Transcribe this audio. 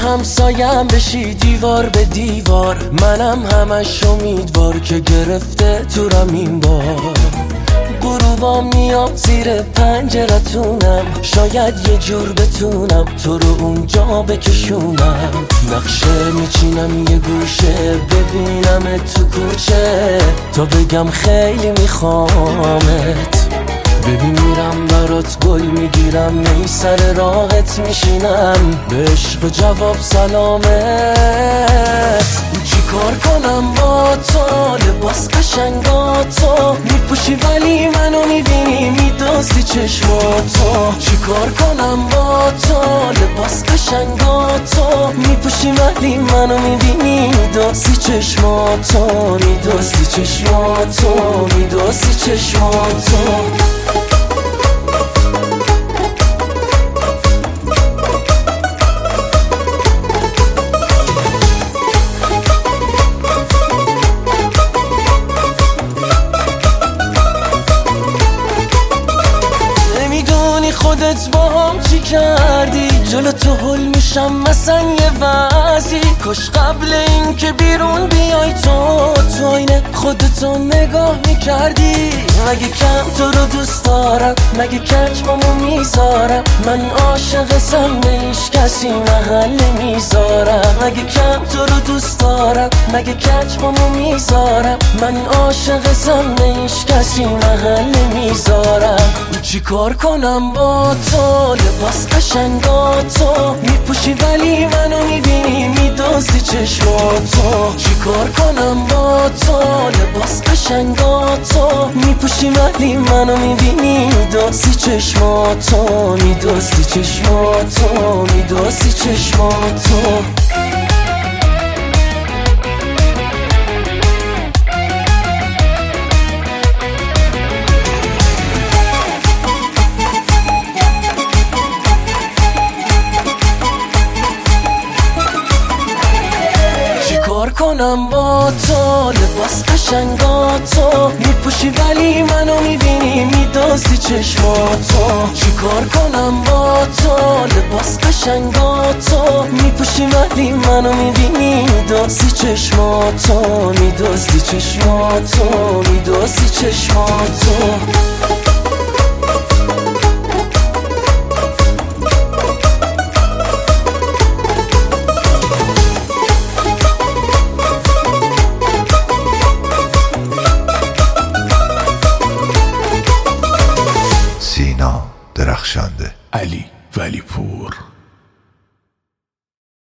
همسایم بشی دیوار به دیوار، منم همش امیدوار که گرفته تورم این بار. غروبا میام زیر پنجرتونم، شاید یه جور بتونم تو رو اونجا بکشونم. نقشه میچینم یه گوشه، ببینم تو کوچه تا بگم خیلی میخوامت. ببین میرم برات گل میگیرم، می سر راحت میشینم، به عشق و جواب سلامت. چی کار کنم با تو؟ لباس قشنگاتو میپوشی ولی منو میبینی میدوزی چشماتو. چی کار کنم با تو؟ لباس قشنگاتو میپوشی ولی منو میبینی میدوزی چشماتو، میدوزی چشماتو، میدوزی چشماتو. خودت با هم چی کردی؟ جلو تو هل میشم مثلا یه وضعی. کاش قبل این که بیرون بیای تو اینه خودتو نگاه میکردی. مگه کم تو رو دوست دارم؟ مگه کچمامو میذارم؟ من عاشقتم به هیچ کسی محل نمیذارم. مگه کم تو رو دوست دارم؟ مگه کچمامو میذارم؟ من عاشقتم به هیچ کسی محل نمیذارم. چی کار کنم با تو؟ لباس قشنگاتو میپوشی ولی منو میبینی میدوزی چشماتو. چی کار کنم با تو؟ لباس قشنگاتو میپوشی ولی منو میبینی میدوزی چشماتو، میدوزی چشماتو، میدوزی چشماتو. کار کنم با تو؟ لباس قشنگاتو میپوشی ولی منو میبینی میدوزی چشماتو. چی کار کنم با تو؟ لباس قشنگاتو میپوشی ولی منو میبینی میدوزی چشماتو، میدوزی چشماتو، میدوزی چشماتو. سینا درخشنده، علی ولی پور.